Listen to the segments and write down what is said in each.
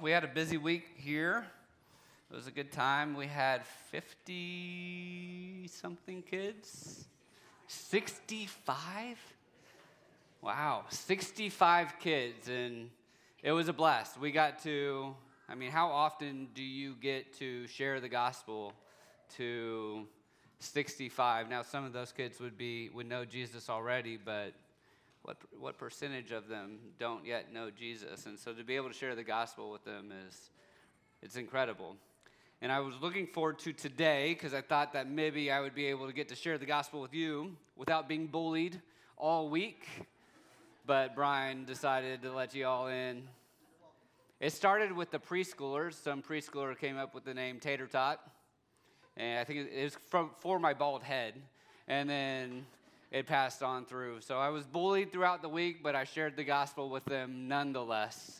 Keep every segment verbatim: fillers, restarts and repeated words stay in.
we had a busy week here. It was a good time. We had fifty-something kids. sixty-five? Wow, sixty-five kids, and it was a blast. We got to, I mean, how often do you get to share the gospel to sixty-five? Now, some of those kids would be would know Jesus already, but what what percentage of them don't yet know Jesus? And so to be able to share the gospel with them is, it's incredible. And I was looking forward to today because I thought that maybe I would be able to get to share the gospel with you without being bullied all week. But Brian decided to let you all in. It started with the preschoolers. Some preschooler came up with the name Tater Tot. And I think it was from, for my bald head. And then it passed on through. So I was bullied throughout the week, but I shared the gospel with them nonetheless.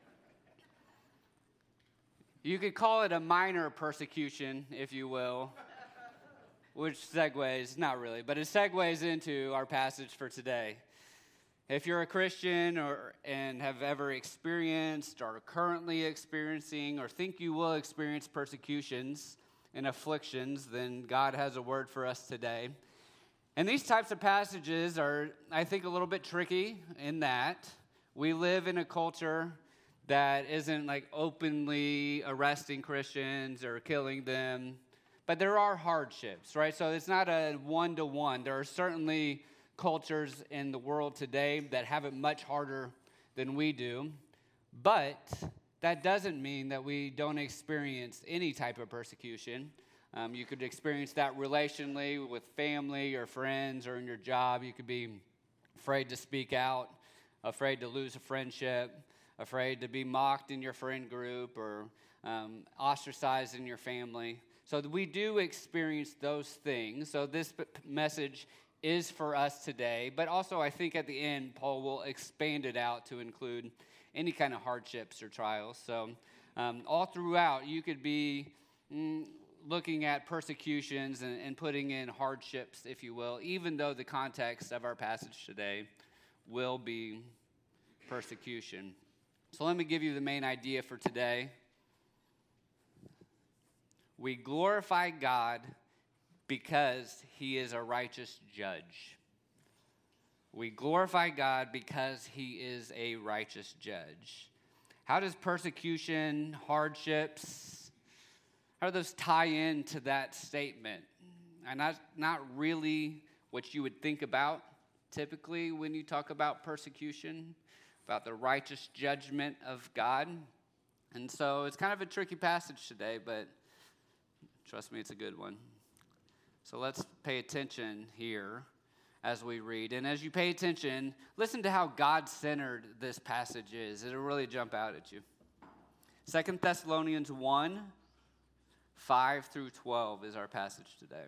You could call it a minor persecution, if you will, which segues, not really, but it segues into our passage for today. If you're a Christian or and have ever experienced or are currently experiencing or think you will experience persecutions and afflictions, then God has a word for us today. And these types of passages are, I think, a little bit tricky in that we live in a culture that isn't like openly arresting Christians or killing them, but there are hardships, right? So it's not a one-to-one. There are certainly cultures in the world today that have it much harder than we do, but that doesn't mean that we don't experience any type of persecution. Um, you could experience that relationally with family or friends or in your job. You could be afraid to speak out, afraid to lose a friendship, afraid to be mocked in your friend group or um, ostracized in your family. So we do experience those things. So this p- message is for us today, but also I think at the end, Paul will expand it out to include any kind of hardships or trials. So um, all throughout, you could be mm, looking at persecutions and, and putting in hardships, if you will, even though the context of our passage today will be persecution. So let me give you the main idea for today. We glorify God because he is a righteous judge. We glorify God because he is a righteous judge. How does persecution, hardships, how do those tie into that statement? And that's not really what you would think about typically when you talk about persecution, about the righteous judgment of God. And so it's kind of a tricky passage today, but trust me, it's a good one. So let's pay attention here as we read. And as you pay attention, listen to how God-centered this passage is. It'll really jump out at you. Second Thessalonians one, five through twelve is our passage today.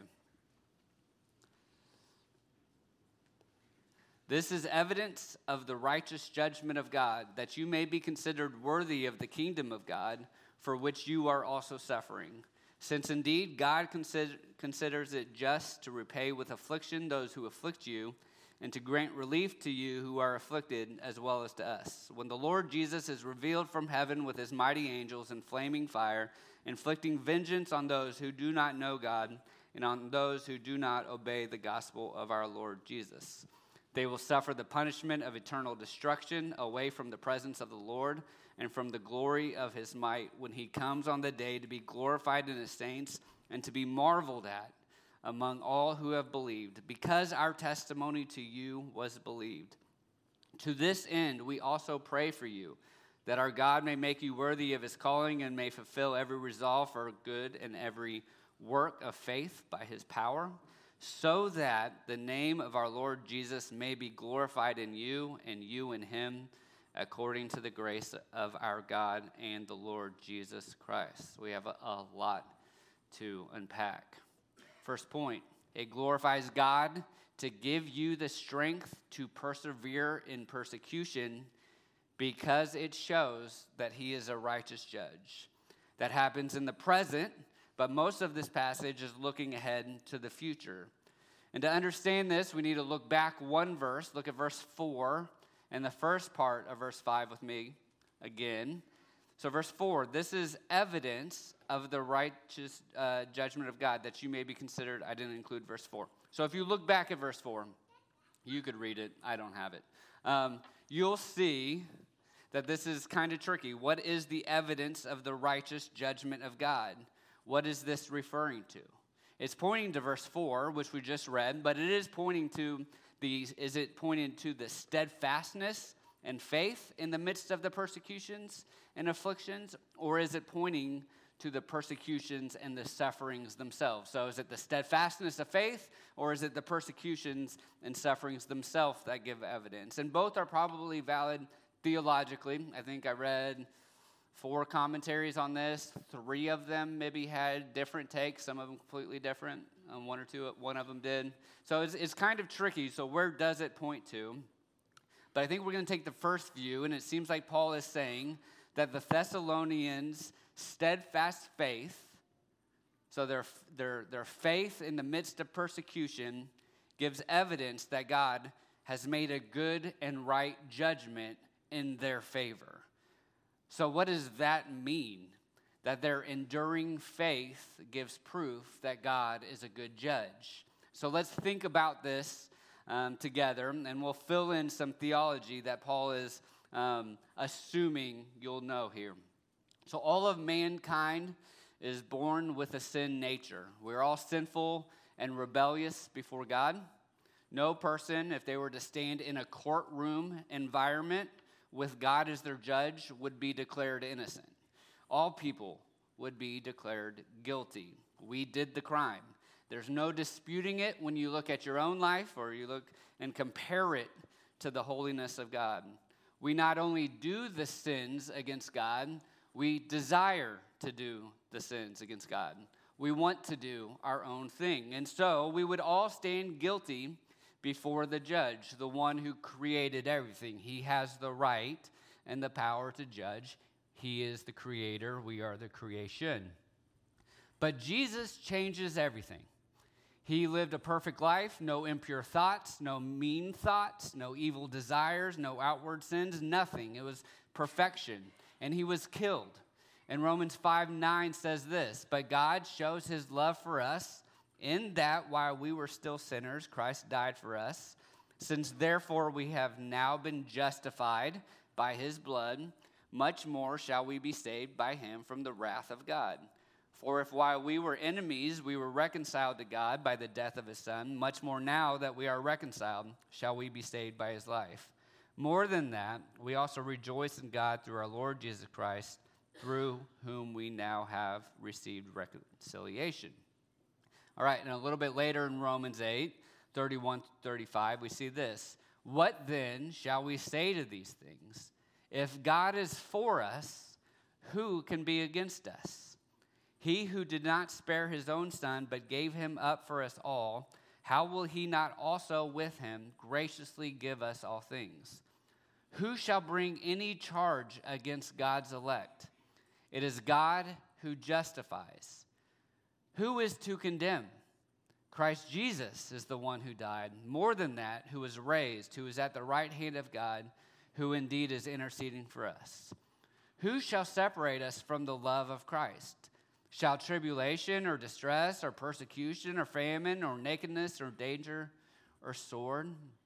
This is evidence of the righteous judgment of God, that you may be considered worthy of the kingdom of God, for which you are also suffering. Since indeed God consider, considers it just to repay with affliction those who afflict you, and to grant relief to you who are afflicted, as well as to us. When the Lord Jesus is revealed from heaven with his mighty angels in flaming fire, inflicting vengeance on those who do not know God, and on those who do not obey the gospel of our Lord Jesus. They will suffer the punishment of eternal destruction away from the presence of the Lord and from the glory of his might when he comes on the day to be glorified in his saints and to be marveled at among all who have believed, because our testimony to you was believed. To this end, we also pray for you, that our God may make you worthy of his calling and may fulfill every resolve for good and every work of faith by his power, so that the name of our Lord Jesus may be glorified in you and you in him, according to the grace of our God and the Lord Jesus Christ. We have a, a lot to unpack. First point, it glorifies God to give you the strength to persevere in persecution because it shows that he is a righteous judge. That happens in the present, but most of this passage is looking ahead to the future. And to understand this, we need to look back one verse. Look at verse four and the first part of verse five with me again. So verse four, this is evidence of the righteous uh, judgment of God, that you may be considered. I didn't include verse four. So if you look back at verse four, you could read it. I don't have it. Um, you'll see that this is kind of tricky. What is the evidence of the righteous judgment of God? What is this referring to? It's pointing to verse four, which we just read, but it is pointing to the, is it pointing to the steadfastness and faith in the midst of the persecutions and afflictions, or is it pointing to the persecutions and the sufferings themselves? So is it the steadfastness of faith, or is it the persecutions and sufferings themselves that give evidence? And both are probably valid theologically. I think I read four commentaries on this. Three of them maybe had different takes, some of them completely different. Um, one or two, one of them did. So it's, it's kind of tricky. So where does it point to? But I think we're going to take the first view, and it seems like Paul is saying that the Thessalonians' steadfast faith, so their, their, their faith in the midst of persecution, gives evidence that God has made a good and right judgment in their favor. So what does that mean? That their enduring faith gives proof that God is a good judge. So let's think about this um, together, and we'll fill in some theology that Paul is um, assuming you'll know here. So all of mankind is born with a sin nature. We're all sinful and rebellious before God. No person, if they were to stand in a courtroom environment with God as their judge, would be declared innocent. All people would be declared guilty. We did the crime. There's no disputing it when you look at your own life or you look and compare it to the holiness of God. We not only do the sins against God, we desire to do the sins against God. We want to do our own thing. And so we would all stand guilty before the judge, the one who created everything. He has the right and the power to judge. He is the creator. We are the creation. But Jesus changes everything. He lived a perfect life, no impure thoughts, no mean thoughts, no evil desires, no outward sins, nothing. It was perfection. And he was killed. And Romans five nine says this, but God shows his love for us in that while we were still sinners, Christ died for us. Since therefore we have now been justified by his blood, much more shall we be saved by him from the wrath of God. For if while we were enemies, we were reconciled to God by the death of his Son, much more now that we are reconciled, shall we be saved by his life. More than that, we also rejoice in God through our Lord Jesus Christ, through whom we now have received reconciliation. All right, and a little bit later in Romans eight, thirty-one to thirty-five, we see this. What then shall we say to these things? If God is for us, who can be against us? He who did not spare his own Son, but gave him up for us all, how will he not also with him graciously give us all things? Who shall bring any charge against God's elect? It is God who justifies. Who is to condemn? Christ Jesus is the one who died. More than that, who was raised, who is at the right hand of God, who indeed is interceding for us. Who shall separate us from the love of Christ? Shall tribulation or distress or persecution or famine or nakedness or danger or sword?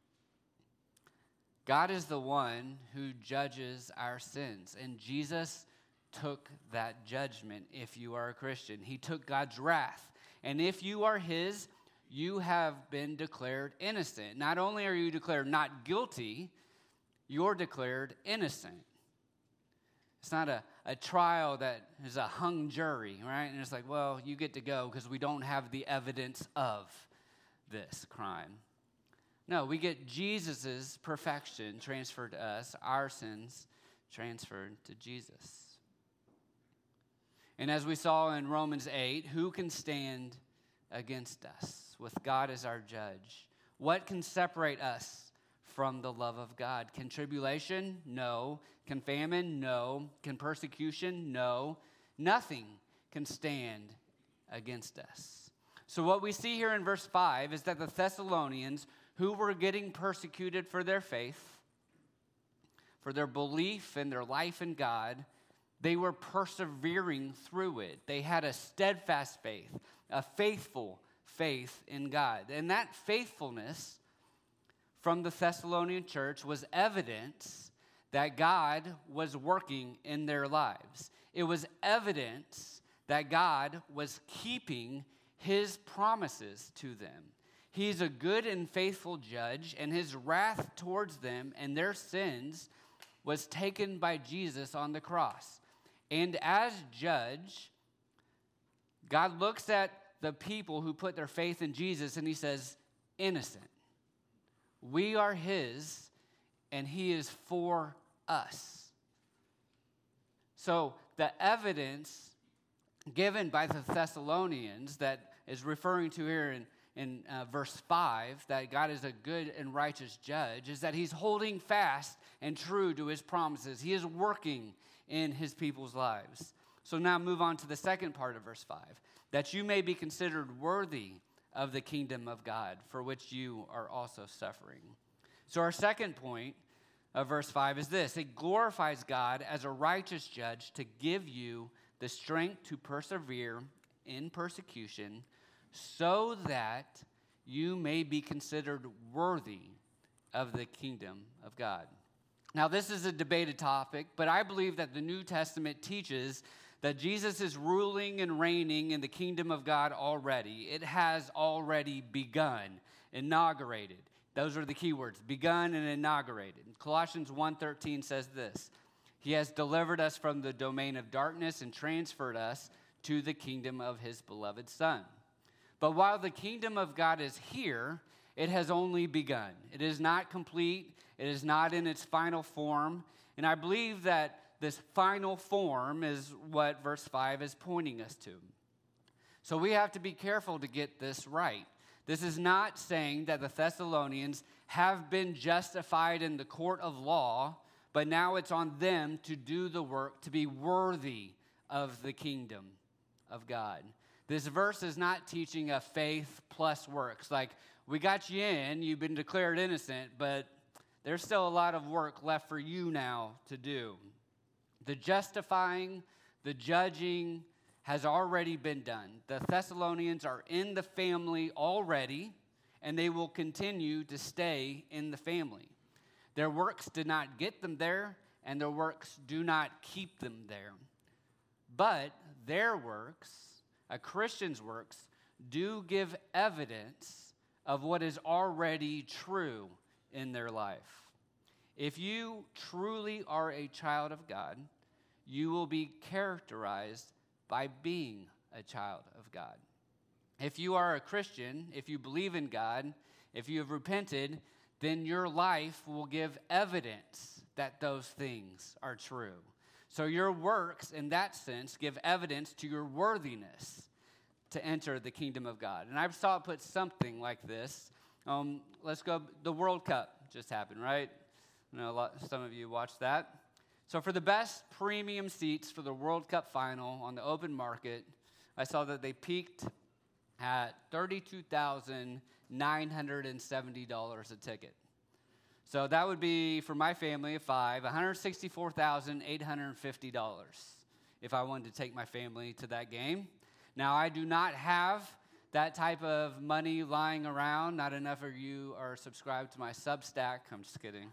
God is the one who judges our sins, and Jesus took that judgment if you are a Christian. He took God's wrath. And if you are his, you have been declared innocent. Not only are you declared not guilty, you're declared innocent. It's not a, a trial that is a hung jury, right? And it's like, well, you get to go because we don't have the evidence of this crime. No, we get Jesus' perfection transferred to us, our sins transferred to Jesus. And as we saw in Romans eight, who can stand against us with God as our judge? What can separate us from the love of God? Can tribulation? No. Can famine? No. Can persecution? No. Nothing can stand against us. So what we see here in verse five is that the Thessalonians, who were getting persecuted for their faith, for their belief and their life in God, They were persevering through it. They had a steadfast faith, a faithful faith in God. And that faithfulness from the Thessalonian church was evidence that God was working in their lives. It was evidence that God was keeping his promises to them. He's a good and faithful judge, and his wrath towards them and their sins was taken by Jesus on the cross. And as judge, God looks at the people who put their faith in Jesus and he says, innocent. We are his, and he is for us. So the evidence given by the Thessalonians that is referring to here in, in uh, verse five, that God is a good and righteous judge, is that he's holding fast and true to his promises. He is working in his people's lives. So now move on to the second part of verse five, that you may be considered worthy of the kingdom of God, for which you are also suffering. So our second point of verse five is this: it glorifies God as a righteous judge to give you the strength to persevere in persecution, so that you may be considered worthy of the kingdom of God. Now, this is a debated topic, but I believe that the New Testament teaches that Jesus is ruling and reigning in the kingdom of God already. It has already begun, inaugurated. Those are the key words, begun and inaugurated. Colossians one thirteen says this: he has delivered us from the domain of darkness and transferred us to the kingdom of his beloved Son. But while the kingdom of God is here, it has only begun. It is not complete. It is not in its final form. And I believe that this final form is what verse five is pointing us to. So we have to be careful to get this right. This is not saying that the Thessalonians have been justified in the court of law, but now it's on them to do the work to be worthy of the kingdom of God. This verse is not teaching a faith plus works. Like, we got you in, you've been declared innocent, but there's still a lot of work left for you now to do. The justifying, the judging has already been done. The Thessalonians are in the family already, and they will continue to stay in the family. Their works did not get them there, and their works do not keep them there. But their works, a Christian's works, do give evidence of what is already true in their life. If you truly are a child of God, you will be characterized by being a child of God. If you are a Christian, if you believe in God, if you have repented, then your life will give evidence that those things are true. So your works, in that sense, give evidence to your worthiness to enter the kingdom of God. And I saw it put something like this. Um, let's go, the World Cup just happened, right? I know a lot, some of you watched that. So for the best premium seats for the World Cup final on the open market, I saw that they peaked at thirty-two thousand nine hundred seventy dollars a ticket. So that would be, for my family of five, one hundred sixty-four thousand eight hundred fifty dollars if I wanted to take my family to that game. Now, I do not have that type of money lying around. Not enough of you are subscribed to my Substack. I'm just kidding.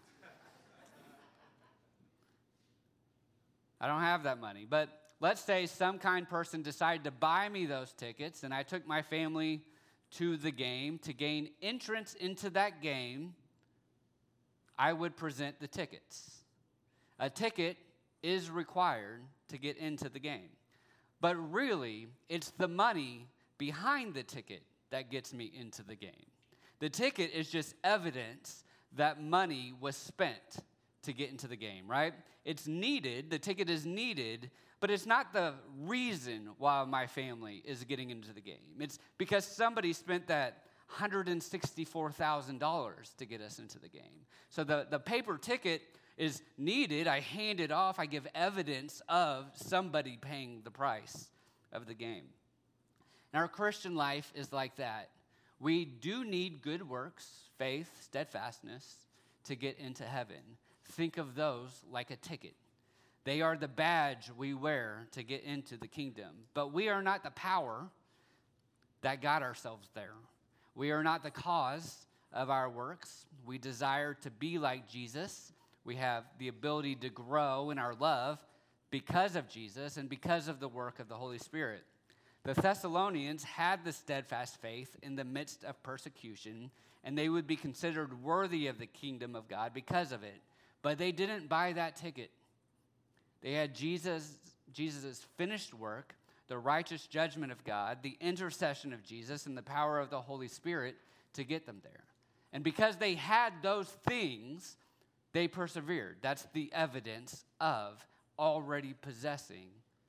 I don't have that money. But let's say some kind person decided to buy me those tickets, and I took my family to the game. To gain entrance into that game, I would present the tickets. A ticket is required to get into the game. But really, it's the money behind the ticket that gets me into the game. The ticket is just evidence that money was spent to get into the game, right? It's needed, the ticket is needed, but it's not the reason why my family is getting into the game. It's because somebody spent that one hundred sixty-four thousand dollars to get us into the game. So the, the paper ticket is needed. I hand it off. I give evidence of somebody paying the price of the game. And our Christian life is like that. We do need good works, faith, steadfastness to get into heaven. Think of those like a ticket. They are the badge we wear to get into the kingdom. But we are not the power that got ourselves there. We are not the cause of our works. We desire to be like Jesus. We have the ability to grow in our love because of Jesus and because of the work of the Holy Spirit. The Thessalonians had the steadfast faith in the midst of persecution, and they would be considered worthy of the kingdom of God because of it. But they didn't buy that ticket. They had Jesus, Jesus' finished work, the righteous judgment of God, the intercession of Jesus, and the power of the Holy Spirit to get them there. And because they had those things, they persevered. That's the evidence of already possessing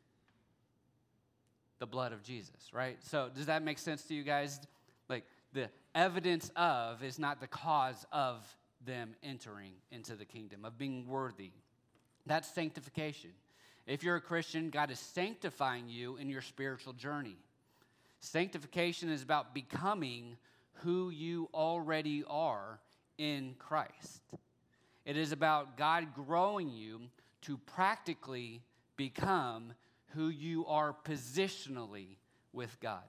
the blood of Jesus, right? So does that make sense to you guys? Like, the evidence of is not the cause of them entering into the kingdom, of being worthy. That's sanctification. If you're a Christian, God is sanctifying you in your spiritual journey. Sanctification is about becoming who you already are in Christ. It is about God growing you to practically become who you are positionally with God,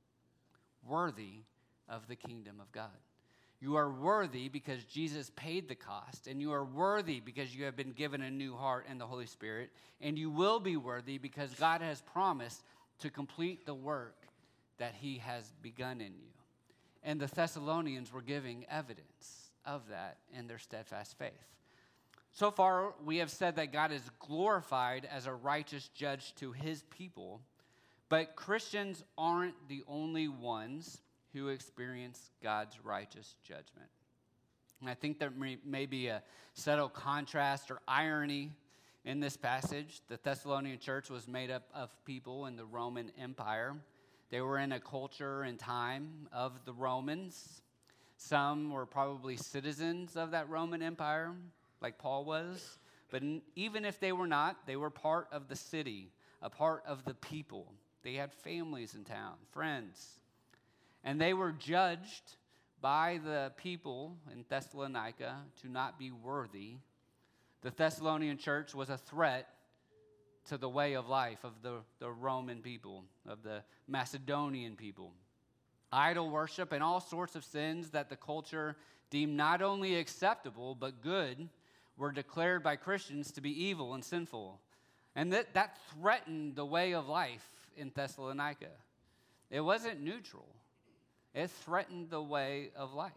worthy of the kingdom of God. You are worthy because Jesus paid the cost, and you are worthy because you have been given a new heart and the Holy Spirit, and you will be worthy because God has promised to complete the work that he has begun in you. And the Thessalonians were giving evidence of that in their steadfast faith. So far, we have said that God is glorified as a righteous judge to his people, but Christians aren't the only ones who experience God's righteous judgment. And I think there may, may be a subtle contrast or irony in this passage. The Thessalonian church was made up of people in the Roman Empire. They were in a culture and time of the Romans. Some were probably citizens of that Roman Empire, like Paul was. But even if they were not, they were part of the city, a part of the people. They had families in town, friends. And they were judged by the people in Thessalonica to not be worthy. The Thessalonian church was a threat to the way of life of the, the Roman people, of the Macedonian people. Idol worship and all sorts of sins that the culture deemed not only acceptable but good were declared by Christians to be evil and sinful. And that, that threatened the way of life in Thessalonica. It wasn't neutral. It threatened the way of life.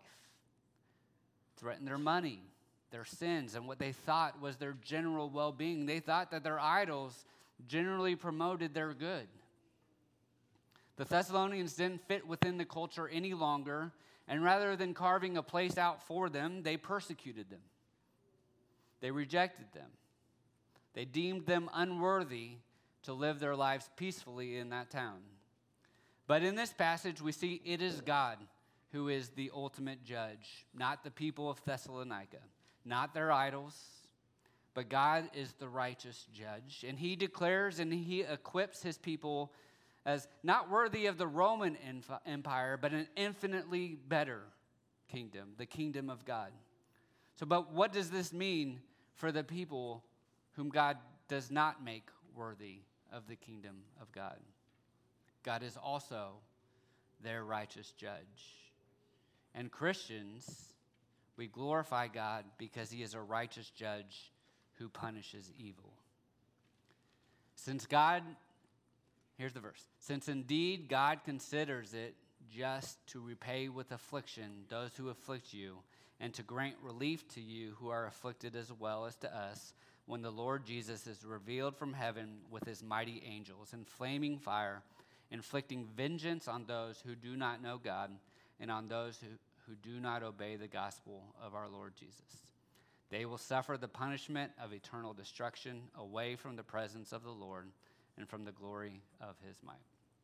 It threatened their money, their sins, and what they thought was their general well-being. They thought that their idols generally promoted their good. The Thessalonians didn't fit within the culture any longer, and rather than carving a place out for them, they persecuted them. They rejected them. They deemed them unworthy to live their lives peacefully in that town. But in this passage, we see it is God who is the ultimate judge, not the people of Thessalonica, not their idols, but God is the righteous judge. And he declares and he equips his people as not worthy of the Roman Empire, but an infinitely better kingdom, the kingdom of God. So, but what does this mean for the people whom God does not make worthy of the kingdom of God? God is also their righteous judge. And Christians, we glorify God because he is a righteous judge who punishes evil. Since God, here's the verse, since indeed God considers it just to repay with affliction those who afflict you, and to grant relief to you who are afflicted as well as to us, when the Lord Jesus is revealed from heaven with his mighty angels in flaming fire, inflicting vengeance on those who do not know God and on those who, who do not obey the gospel of our Lord Jesus. They will suffer the punishment of eternal destruction away from the presence of the Lord and from the glory of his might.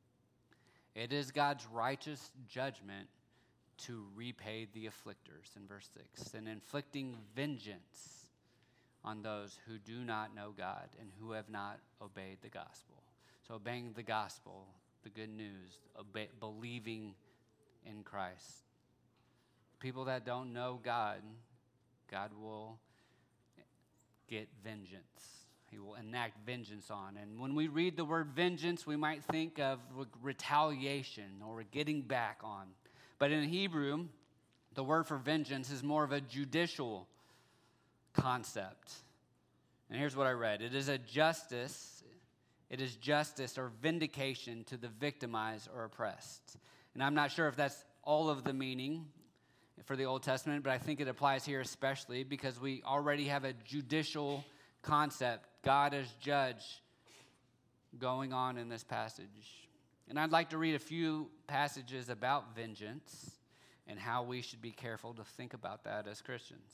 It is God's righteous judgment to repay the afflictors, in verse six, and inflicting vengeance on those who do not know God and who have not obeyed the gospel. So obeying the gospel, the good news, obey, believing in Christ. People that don't know God, God will get vengeance He will enact vengeance on. And when we read the word vengeance, we might think of retaliation or getting back on. But in Hebrew, the word for vengeance is more of a judicial concept. And here's what I read. It is a justice, it is justice or vindication to the victimized or oppressed. And I'm not sure if that's all of the meaning for the Old Testament, but I think it applies here especially because we already have a judicial concept, God as judge, going on in this passage. And I'd like to read a few passages about vengeance and how we should be careful to think about that as Christians.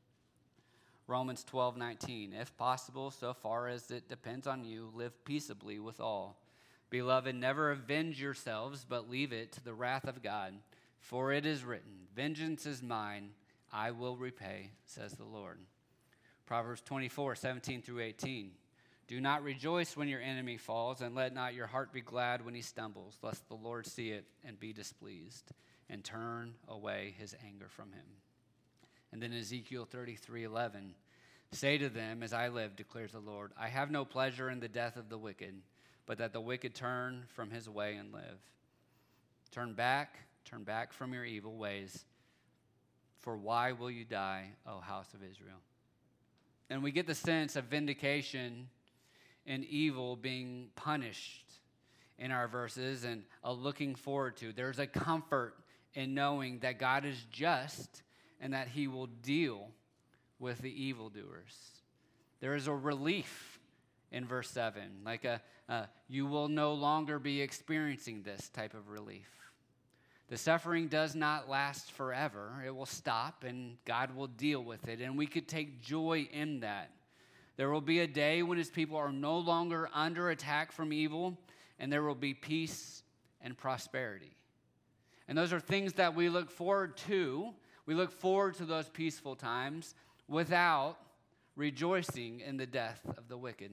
Romans twelve nineteen, if possible, so far as it depends on you, live peaceably with all. Beloved, never avenge yourselves, but leave it to the wrath of God. For it is written, vengeance is mine, I will repay, says the Lord. Proverbs twenty-four seventeen through eighteen. Do not rejoice when your enemy falls, and let not your heart be glad when he stumbles, lest the Lord see it and be displeased, and turn away his anger from him. And then Ezekiel thirty-three eleven. Say to them, as I live, declares the Lord, I have no pleasure in the death of the wicked, but that the wicked turn from his way and live. Turn back, turn back from your evil ways, for why will you die, O house of Israel? And we get the sense of vindication and evil being punished in our verses and a looking forward to. There's a comfort in knowing that God is just and that he will deal with the evildoers. There is a relief in verse seven, like a, uh, you will no longer be experiencing this type of relief. The suffering does not last forever. It will stop, and God will deal with it, and we could take joy in that. There will be a day when his people are no longer under attack from evil, and there will be peace and prosperity. And those are things that we look forward to. We look forward to those peaceful times without rejoicing in the death of the wicked.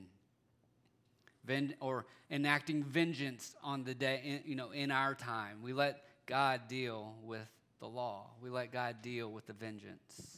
Ven- or enacting vengeance on the day, in, you know, in our time. We let God deal with the law. We let God deal with the vengeance.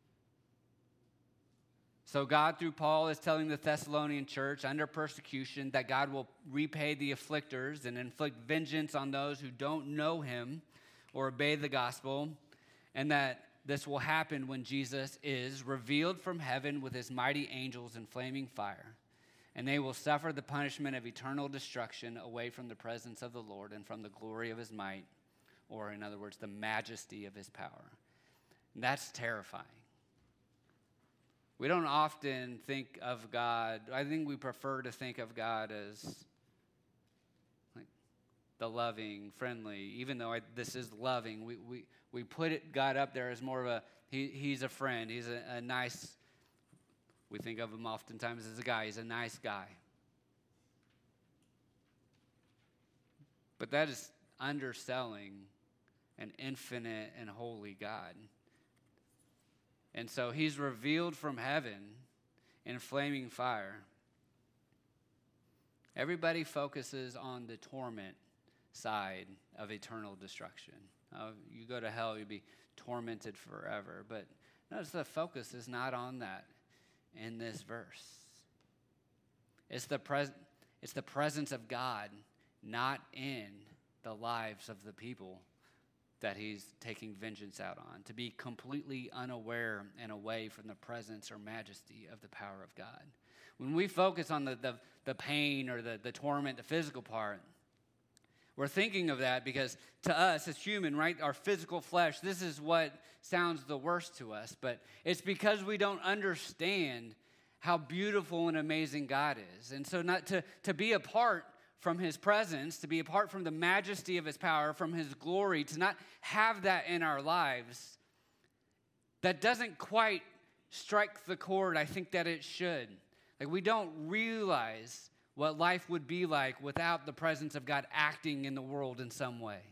So God, through Paul, is telling the Thessalonian church under persecution that God will repay the afflictors and inflict vengeance on those who don't know him or obey the gospel, and that this will happen when Jesus is revealed from heaven with his mighty angels in flaming fire, and they will suffer the punishment of eternal destruction away from the presence of the Lord and from the glory of his might, or in other words, the majesty of his power. And that's terrifying. We don't often think of God, I think we prefer to think of God as like the loving, friendly, even though I, this is loving, we, we, we put it, God up there as more of a, he, he's a friend, he's a, a nice, we think of him oftentimes as a guy, he's a nice guy. But that is underselling an infinite and holy God. And so he's revealed from heaven in flaming fire. Everybody focuses on the torment side of eternal destruction. Uh, you go to hell, you'll be tormented forever. But notice the focus is not on that in this verse. It's the pres- it's the presence of God, not in the lives of the people that he's taking vengeance out on, to be completely unaware and away from the presence or majesty of the power of God. When we focus on the, the, the pain or the, the torment, the physical part, we're thinking of that because to us as human, right, our physical flesh, this is what sounds the worst to us, but it's because we don't understand how beautiful and amazing God is. And so not to, to be apart from his presence, to be apart from the majesty of his power, from his glory, to not have that in our lives, that doesn't quite strike the chord I think that it should. Like we don't realize what life would be like without the presence of God acting in the world in some way.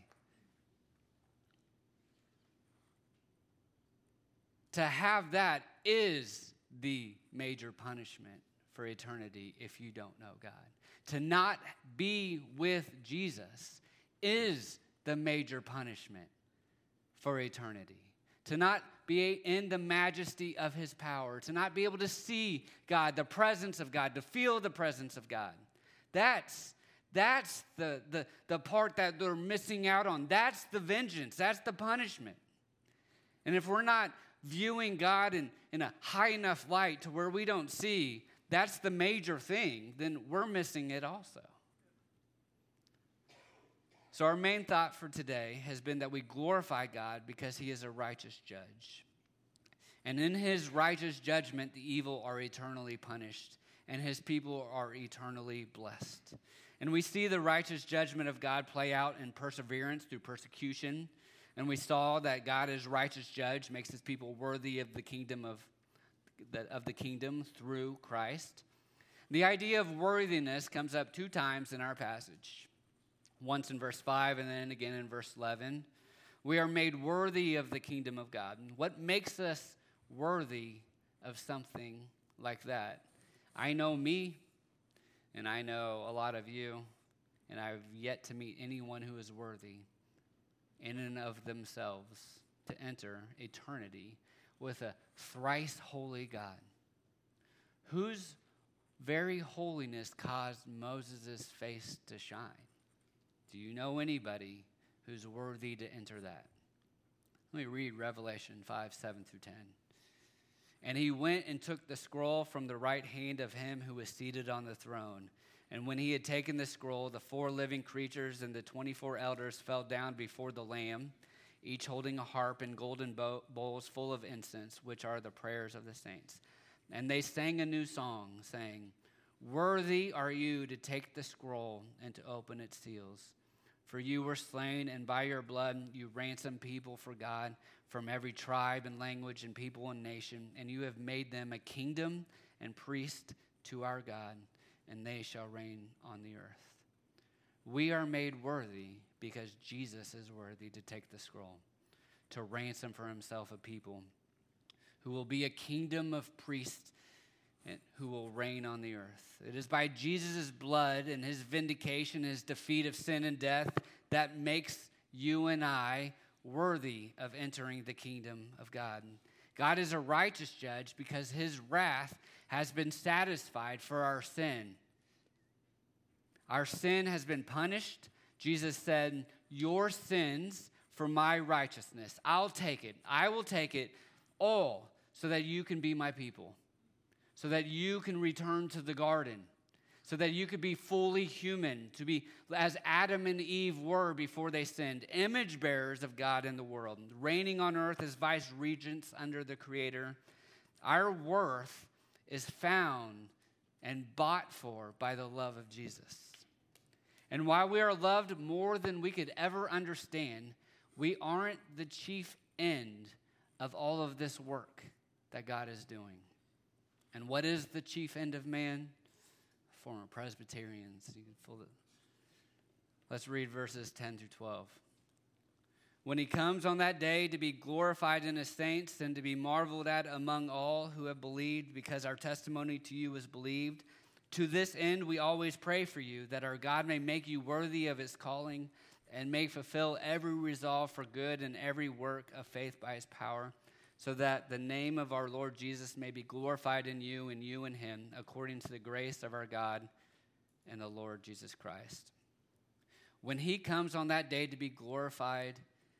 To have that is the major punishment for eternity if you don't know God. To not be with Jesus is the major punishment for eternity. To not be in the majesty of his power, to not be able to see God, the presence of God, to feel the presence of God. That's, that's the, the, the part that they're missing out on. That's the vengeance. That's the punishment. And if we're not viewing God in, in a high enough light to where we don't see, that's the major thing, then we're missing it also. So our main thought for today has been that we glorify God because he is a righteous judge. And in his righteous judgment, the evil are eternally punished, and his people are eternally blessed. And we see the righteous judgment of God play out in perseverance through persecution. And we saw that God as righteous judge makes his people worthy of the kingdom of the, of the kingdom through Christ. The idea of worthiness comes up two times in our passage. Once in verse five and then again in verse eleven. We are made worthy of the kingdom of God. What makes us worthy of something like that? I know me, and I know a lot of you, and I've yet to meet anyone who is worthy in and of themselves to enter eternity with a thrice holy God, whose very holiness caused Moses' face to shine. Do you know anybody who's worthy to enter that? Let me read Revelation five, seven through ten. And he went and took the scroll from the right hand of him who was seated on the throne. And when he had taken the scroll, the four living creatures and the twenty-four elders fell down before the Lamb, each holding a harp and golden bowls full of incense, which are the prayers of the saints. And they sang a new song, saying, "Worthy are you to take the scroll and to open its seals. For you were slain, and by your blood you ransomed people for God from every tribe and language and people and nation, and you have made them a kingdom and priest to our God, and they shall reign on the earth." We are made worthy because Jesus is worthy to take the scroll, to ransom for himself a people who will be a kingdom of priests and who will reign on the earth. It is by Jesus' blood and his vindication, his defeat of sin and death, that makes you and I worthy of entering the kingdom of God. God is a righteous judge because his wrath has been satisfied for our sin. Our sin has been punished. Jesus said, "Your sins for my righteousness. I'll take it. I will take it all so that you can be my people, so that you can return to the garden, so that you could be fully human, to be as Adam and Eve were before they sinned, image bearers of God in the world, reigning on earth as vice regents under the Creator. Our worth is found and bought for by the love of Jesus. And while we are loved more than we could ever understand, we aren't the chief end of all of this work that God is doing. And what is the chief end of man? Former Presbyterians. You can pull it. Let's read verses ten through twelve. When he comes on that day to be glorified in his saints and to be marveled at among all who have believed, because our testimony to you is believed, to this end we always pray for you, that our God may make you worthy of his calling and may fulfill every resolve for good and every work of faith by his power, so that the name of our Lord Jesus may be glorified in you and you in him, according to the grace of our God and the Lord Jesus Christ. When he comes on that day to be glorified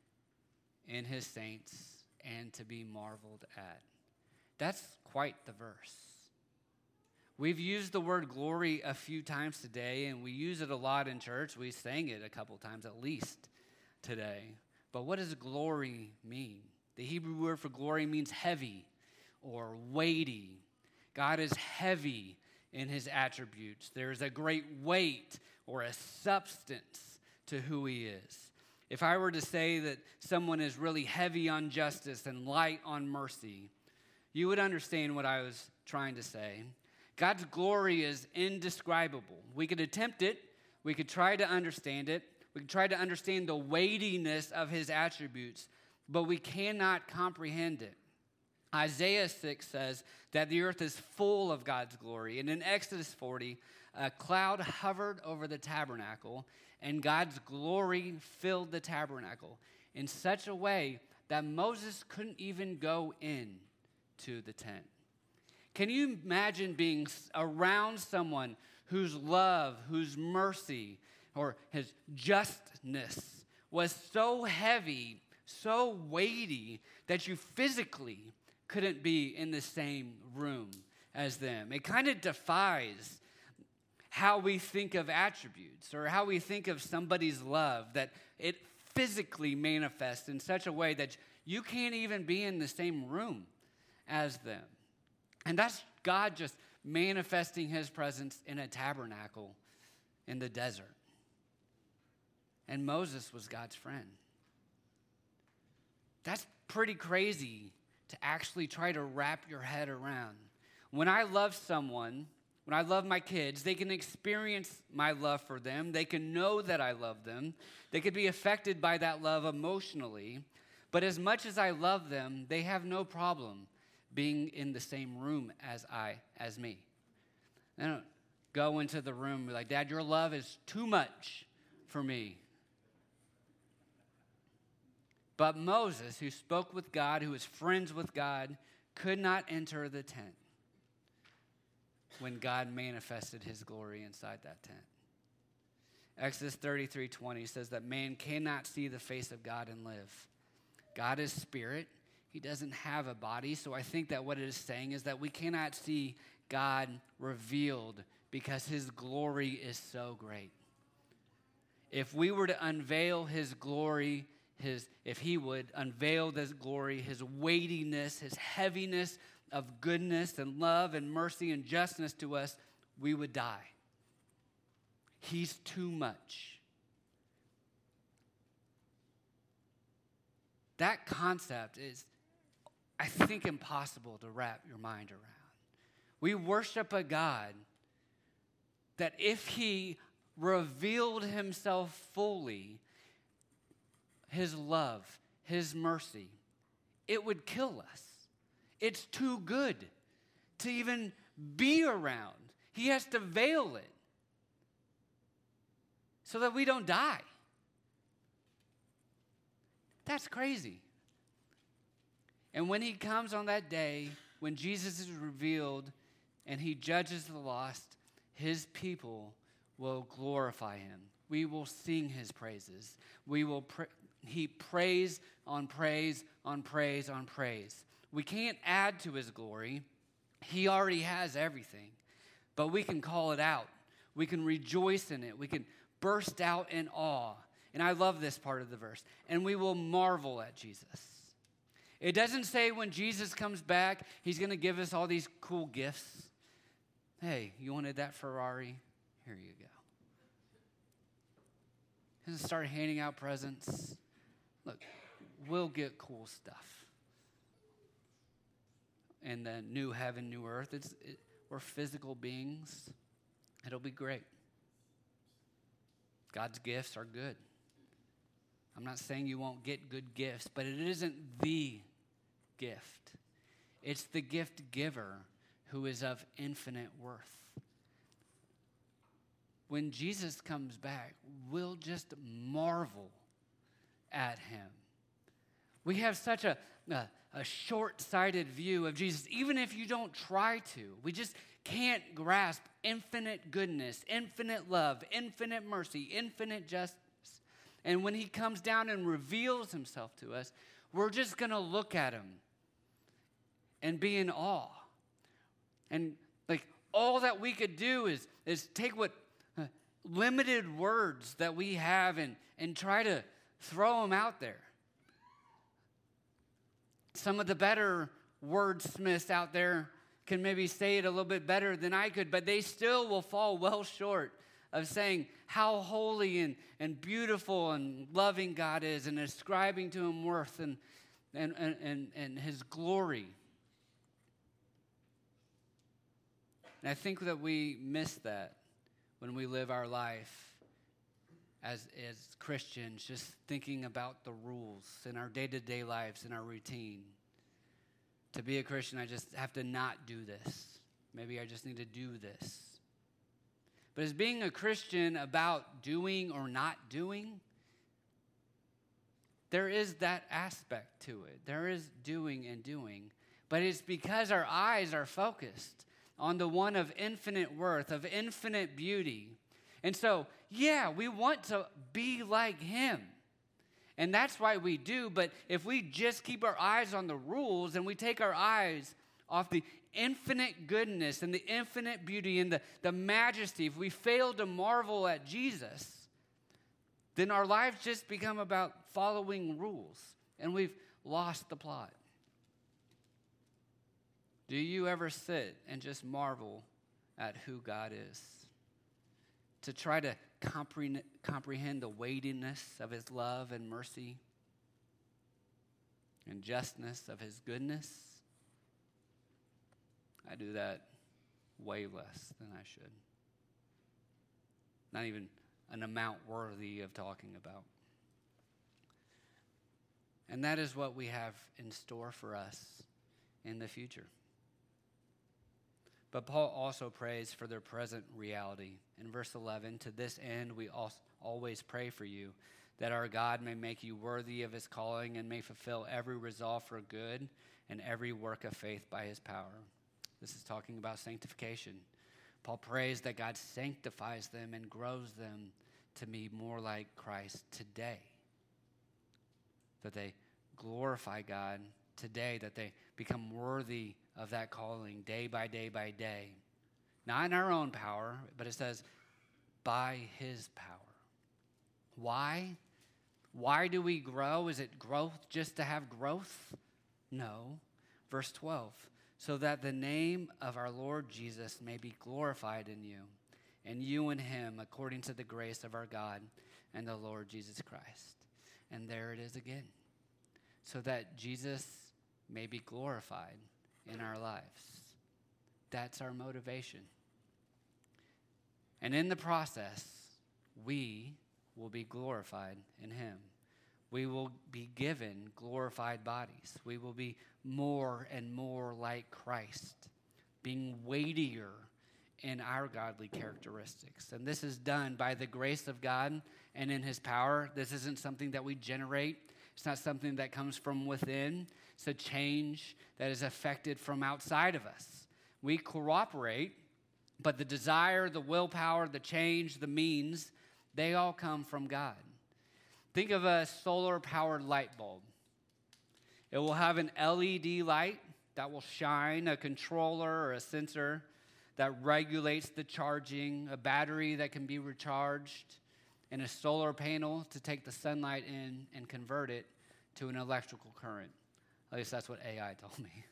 in his saints and to be marveled at. That's quite the verse. We've used the word glory a few times today, and we use it a lot in church. We sang it a couple times at least today. But what does glory mean? The Hebrew word for glory means heavy or weighty. God is heavy in his attributes. There's a great weight or a substance to who he is. If I were to say that someone is really heavy on justice and light on mercy, you would understand what I was trying to say. God's glory is indescribable. We could attempt it. We could try to understand it. We could try to understand the weightiness of his attributes, but we cannot comprehend it. Isaiah six says that the earth is full of God's glory. And in Exodus forty, a cloud hovered over the tabernacle, and God's glory filled the tabernacle in such a way that Moses couldn't even go in to the tent. Can you imagine being around someone whose love, whose mercy, or his justness was so heavy, so weighty, that you physically couldn't be in the same room as them? It kind of defies how we think of attributes or how we think of somebody's love, that it physically manifests in such a way that you can't even be in the same room as them. And that's God just manifesting his presence in a tabernacle in the desert. And Moses was God's friend. That's pretty crazy to actually try to wrap your head around. When I love someone, when I love my kids, they can experience my love for them. They can know that I love them. They could be affected by that love emotionally. But as much as I love them, they have no problem being in the same room as I, as me. They don't go into the room and be like, Dad, your love is too much for me. But Moses, who spoke with God, who was friends with God, could not enter the tent when God manifested his glory inside that tent. Exodus thirty-three twenty says that man cannot see the face of God and live. God is spirit. He doesn't have a body. So I think that what it is saying is that we cannot see God revealed because his glory is so great. If we were to unveil his glory, his if he would unveil this glory, his weightiness, his heaviness of goodness and love and mercy and justness to us, we would die. He's too much. That concept is, I think, impossible to wrap your mind around. We worship a God that if he revealed himself fully, his love, his mercy, it would kill us. It's too good to even be around. He has to veil it so that we don't die. That's crazy. And when he comes on that day, when Jesus is revealed and he judges the lost, his people will glorify him. We will sing his praises. We will pra- he praise on praise on praise on praise. We can't add to his glory. He already has everything. But we can call it out. We can rejoice in it. We can burst out in awe. And I love this part of the verse. And we will marvel at Jesus. It doesn't say when Jesus comes back, he's going to give us all these cool gifts. Hey, you wanted that Ferrari? Here you go. He doesn't start handing out presents. Look, we'll get cool stuff. And the new heaven, new earth, it's, it, we're physical beings. It'll be great. God's gifts are good. I'm not saying you won't get good gifts, but it isn't the gift. It's the gift giver who is of infinite worth. When Jesus comes back, we'll just marvel at him. We have such a, a, a short-sighted view of Jesus, even if you don't try to. We just can't grasp infinite goodness, infinite love, infinite mercy, infinite justice. And when he comes down and reveals himself to us, we're just going to look at him and be in awe. And like all that we could do is, is take what uh, limited words that we have and, and try to throw them out there. Some of the better wordsmiths out there can maybe say it a little bit better than I could, but they still will fall well short of saying how holy and, and beautiful and loving God is and ascribing to him worth and, and, and, and, and his glory. And I think that we miss that when we live our life as, as Christians, just thinking about the rules in our day-to-day lives, in our routine. To be a Christian, I just have to not do this. Maybe I just need to do this. But is being a Christian about doing or not doing? there is that aspect to it. There is doing and doing. But it's because our eyes are focused on the one of infinite worth, of infinite beauty. And so, yeah, we want to be like him. And that's why we do. But if we just keep our eyes on the rules and we take our eyes off the infinite goodness and the infinite beauty and the, the majesty, if we fail to marvel at Jesus, then our lives just become about following rules, and we've lost the plot. Do you ever sit and just marvel at who God is? To try to comprehend, comprehend the weightiness of his love and mercy and justness of his goodness? I do that way less than I should. Not even an amount worthy of talking about. And that is what we have in store for us in the future. But Paul also prays for their present reality. In verse eleven, to this end we always pray for you, that our God may make you worthy of his calling and may fulfill every resolve for good and every work of faith by his power. This is talking about sanctification. Paul prays that God sanctifies them and grows them to be more like Christ today. That they glorify God today, that they become worthy of that calling day by day by day. Not in our own power, but it says by his power. Why? Why do we grow? Is it growth just to have growth? No. Verse twelve, so that the name of our Lord Jesus may be glorified in you, and you in him, according to the grace of our God and the Lord Jesus Christ. And there it is again. So that Jesus may be glorified in our lives. That's our motivation. And in the process, we will be glorified in him. We will be given glorified bodies. We will be more and more like Christ, being weightier in our godly characteristics. And this is done by the grace of God and in his power. This isn't something that we generate. It's not something that comes from within. It's a change that is affected from outside of us. We cooperate, but the desire, the willpower, the change, the means, they all come from God. Think of a solar-powered light bulb. It will have an L E D light that will shine, a controller or a sensor that regulates the charging, a battery that can be recharged, and a solar panel to take the sunlight in and convert it to an electrical current. At least that's what A I told me.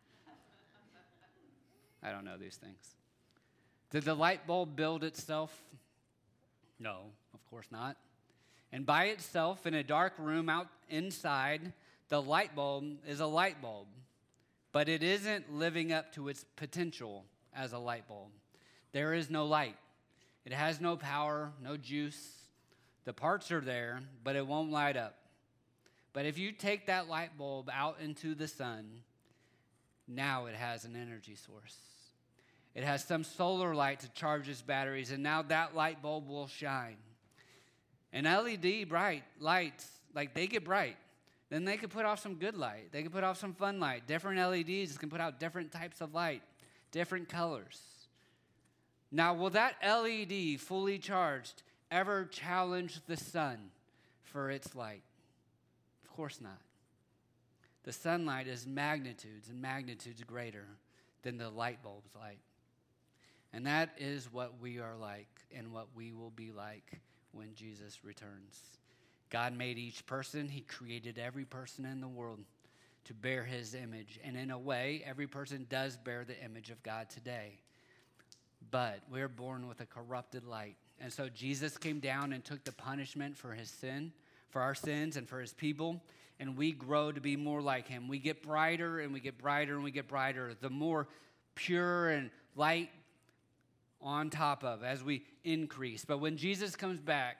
I don't know these things. Did the light bulb build itself? No, of course not. And by itself, in a dark room out inside, the light bulb is a light bulb. But it isn't living up to its potential as a light bulb. There is no light. It has no power, no juice. The parts are there, but it won't light up. But if you take that light bulb out into the sun, now it has an energy source. It has some solar light to charge its batteries, and now that light bulb will shine. And L E D bright lights, like they get bright. Then they can put off some good light. They can put off some fun light. Different L E Ds can put out different types of light, different colors. Now, will that L E D fully charged ever challenge the sun for its light? Of course not. The sunlight is magnitudes and magnitudes greater than the light bulb's light. And that is what we are like and what we will be like when Jesus returns. God made each person. He created every person in the world to bear his image. And in a way, every person does bear the image of God today. But we're born with a corrupted light. And so Jesus came down and took the punishment for his sin, for our sins and for his people. And we grow to be more like him. We get brighter and we get brighter and we get brighter. The more pure and light on top of as we increase. But when Jesus comes back,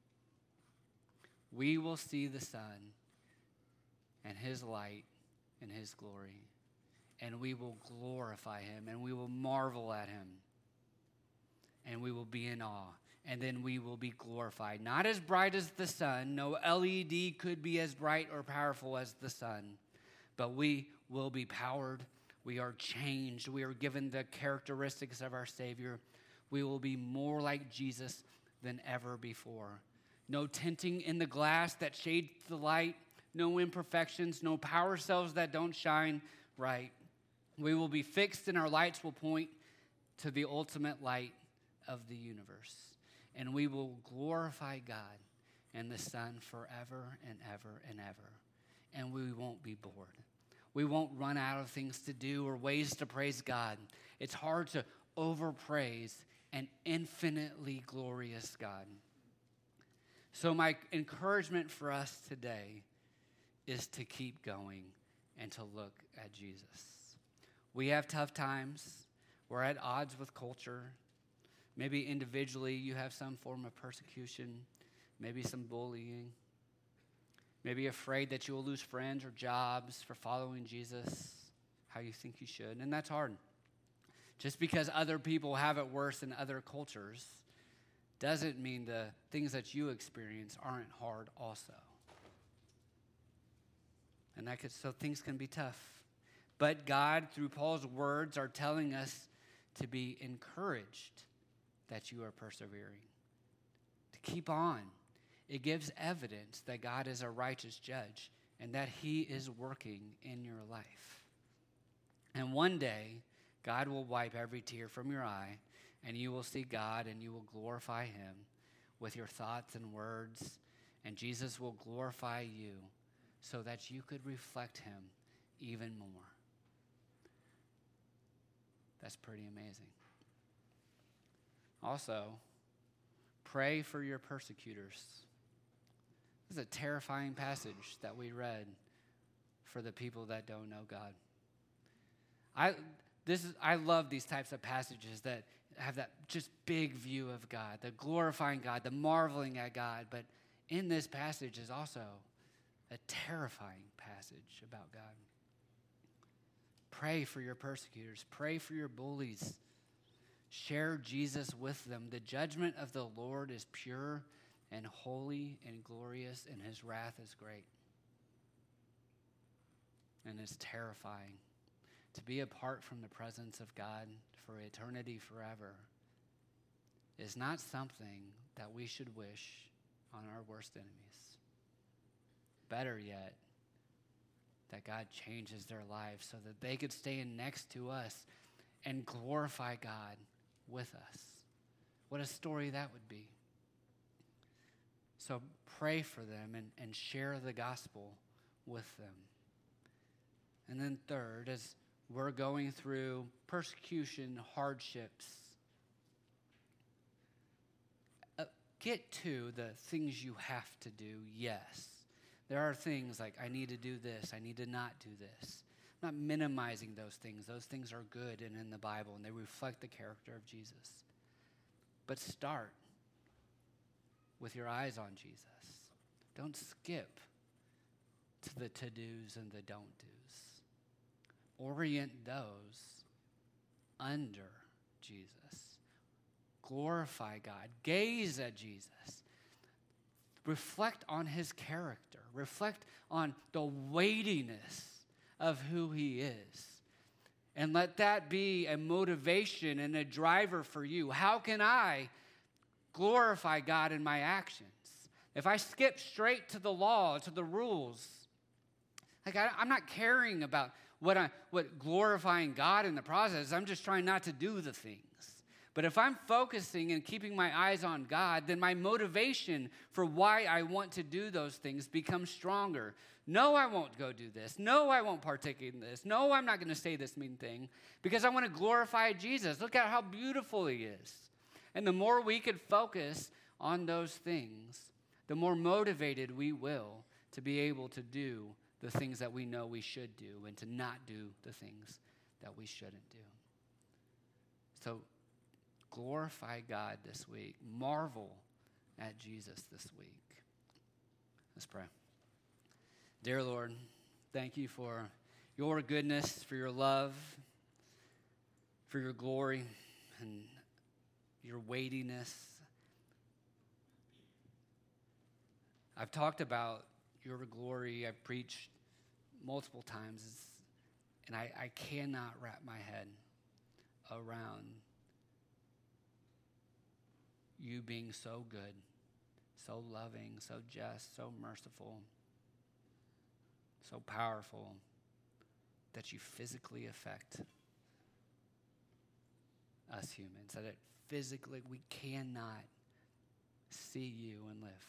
we will see the sun and his light and his glory. And we will glorify him and we will marvel at him. And we will be in awe. and then we will be glorified. Not as bright as the sun. No L E D could be as bright or powerful as the sun, but we will be powered. We are changed. We are given the characteristics of our Savior. We will be more like Jesus than ever before. No tinting in the glass that shades the light. No imperfections. No power cells that don't shine right. We will be fixed, and our lights will point to the ultimate light of the universe. And we will glorify God and the Son forever and ever and ever. And we won't be bored. We won't run out of things to do or ways to praise God. It's hard to overpraise an infinitely glorious God. So my encouragement for us today is to keep going and to look at Jesus. We have tough times. We're at odds with culture. Maybe individually you have some form of persecution, maybe some bullying, maybe afraid that you will lose friends or jobs for following Jesus how you think you should, and that's hard. Just because other people have it worse in other cultures doesn't mean the things that you experience aren't hard also. And that could, so things can be tough. But God, through Paul's words, are telling us to be encouraged that you are persevering, to keep on. It gives evidence that God is a righteous judge and that he is working in your life. And one day, God will wipe every tear from your eye, and you will see God and you will glorify him with your thoughts and words, and Jesus will glorify you so that you could reflect him even more. That's pretty amazing. Also, pray for your persecutors. This is a terrifying passage that we read for the people that don't know God. I this is I love these types of passages that have that just big view of God, the glorifying God, the marveling at God. But in this passage is also a terrifying passage about God. Pray for your persecutors. Pray for your bullies. Share Jesus with them. The judgment of the Lord is pure and holy and glorious, and his wrath is great. And it's terrifying. To be apart from the presence of God for eternity forever is not something that we should wish on our worst enemies. Better yet, that God changes their lives so that they could stand next to us and glorify God with us. What a story that would be. So pray for them and, and share the gospel with them. And then third, as we're going through persecution, hardships, uh, get to the things you have to do, yes. There are things like, I need to do this, I need to not do this. I'm not minimizing those things. Those things are good and in the Bible, and they reflect the character of Jesus. But start with your eyes on Jesus. Don't skip to the to-dos and the don't-dos. Orient those under Jesus. Glorify God. Gaze at Jesus. Reflect on his character. Reflect on the weightiness of who he is. And let that be a motivation and a driver for you. How can I glorify God in my actions? If I skip straight to the law, to the rules, like I, I'm not caring about what I, what glorifying God in the process. I'm just trying not to do the things. But if I'm focusing and keeping my eyes on God, then my motivation for why I want to do those things becomes stronger. No, I won't go do this. No, I won't partake in this. No, I'm not going to say this mean thing because I want to glorify Jesus. Look at how beautiful he is. And the more we could focus on those things, the more motivated we will to be able to do the things that we know we should do and to not do the things that we shouldn't do. So glorify God this week. Marvel at Jesus this week. Let's pray. Dear Lord, thank you for your goodness, for your love, for your glory, and your weightiness. I've talked about your glory. I've preached multiple times, and I, I cannot wrap my head around you being so good, so loving, so just, so merciful, so powerful, that you physically affect us humans, that it physically, we cannot see you and live.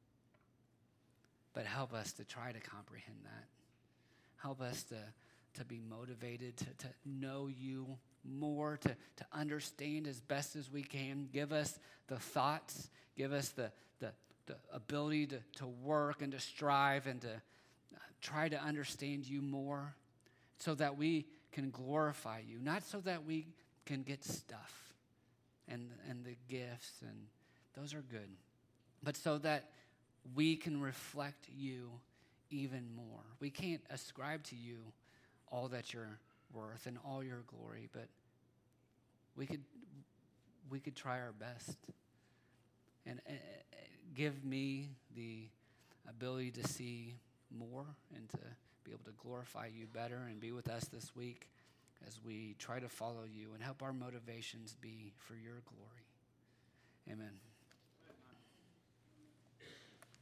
But help us to try to comprehend that. Help us to, to be motivated, to, to know you more, to, to understand as best as we can. Give us the thoughts, give us the, the, the ability to, to work and to strive and to uh, try to understand you more so that we can glorify you, not so that we can get stuff and, and the gifts, and those are good, but so that we can reflect you even more. We can't ascribe to you all that you're worth and all your glory, but we could we could try our best. And uh, give me the ability to see more and to be able to glorify you better, and be with us this week as we try to follow you, and help our motivations be for your glory. Amen.